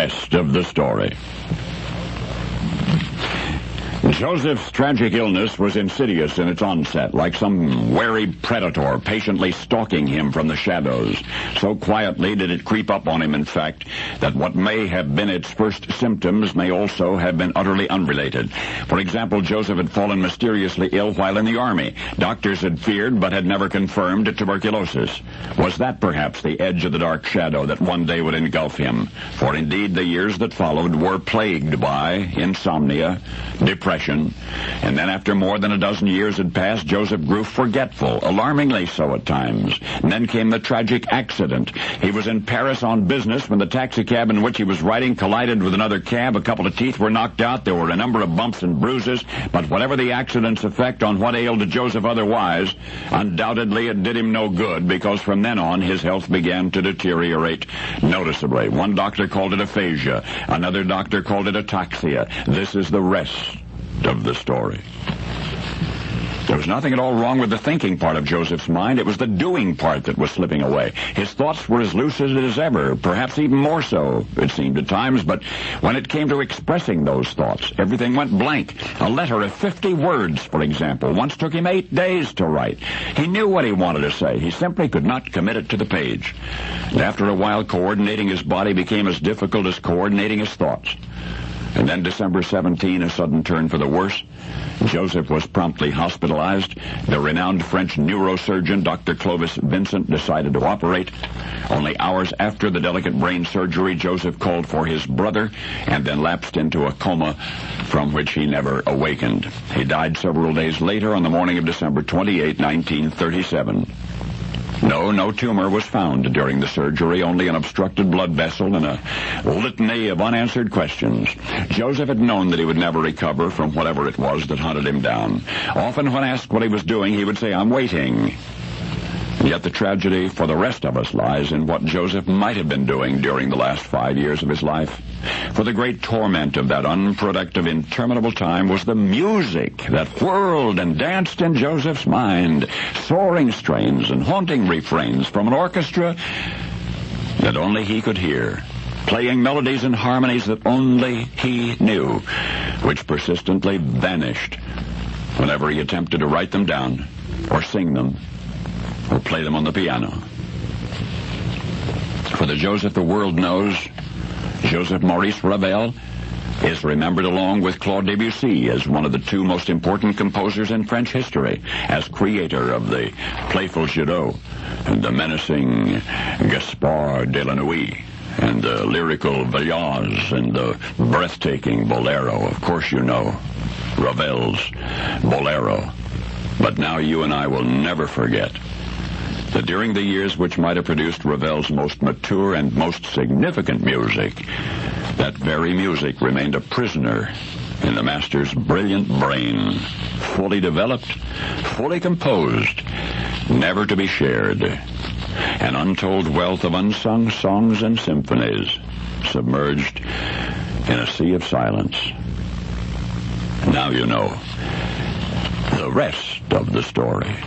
rest of the story. Joseph's tragic illness was insidious in its onset, like some wary predator patiently stalking him from the shadows. So quietly did it creep up on him, in fact, that what may have been its first symptoms may also have been utterly unrelated. For example, Joseph had fallen mysteriously ill while in the army. Doctors had feared but had never confirmed tuberculosis. Was that perhaps the edge of the dark shadow that one day would engulf him? For indeed the years that followed were plagued by insomnia, depression, and then after more than a dozen years had passed, Joseph grew forgetful, alarmingly so at times. And then came the tragic accident. He was in Paris on business when the taxicab in which he was riding collided with another cab. A couple of teeth were knocked out. There were a number of bumps and bruises. But whatever the accident's effect on what ailed Joseph otherwise, undoubtedly it did him no good, because from then on his health began to deteriorate noticeably. One doctor called it aphasia. Another doctor called it ataxia. This is the rest of the story. There was nothing at all wrong with the thinking part of Joseph's mind. It was the doing part that was slipping away. His thoughts were as lucid as ever, perhaps even more so, it seemed at times, but when it came to expressing those thoughts, everything went blank. A letter of 50 words, for example, once took him 8 days to write. He knew what he wanted to say. He simply could not commit it to the page. And after a while, coordinating his body became as difficult as coordinating his thoughts. And then December 17, a sudden turn for the worse. Joseph was promptly hospitalized. The renowned French neurosurgeon, Dr. Clovis Vincent, decided to operate. Only hours after the delicate brain surgery, Joseph called for his brother and then lapsed into a coma from which he never awakened. He died several days later on the morning of December 28, 1937. No tumor was found during the surgery, only an obstructed blood vessel and a litany of unanswered questions. Joseph had known that he would never recover from whatever it was that hunted him down. Often when asked what he was doing, he would say, "I'm waiting." Yet the tragedy for the rest of us lies in what Joseph might have been doing during the last 5 years of his life. For the great torment of that unproductive, interminable time was the music that whirled and danced in Joseph's mind, soaring strains and haunting refrains from an orchestra that only he could hear, playing melodies and harmonies that only he knew, which persistently vanished whenever he attempted to write them down or sing them or play them on the piano. For the Joseph the world knows, Joseph Maurice Ravel is remembered along with Claude Debussy as one of the two most important composers in French history, as creator of the playful Giraud and the menacing Gaspard de la Nuit and the lyrical Voyage and the breathtaking Bolero. Of course you know Ravel's Bolero. But now you and I will never forget that during the years which might have produced Ravel's most mature and most significant music, that very music remained a prisoner in the master's brilliant brain, fully developed, fully composed, never to be shared. An untold wealth of unsung songs and symphonies submerged in a sea of silence. Now you know the rest of the story.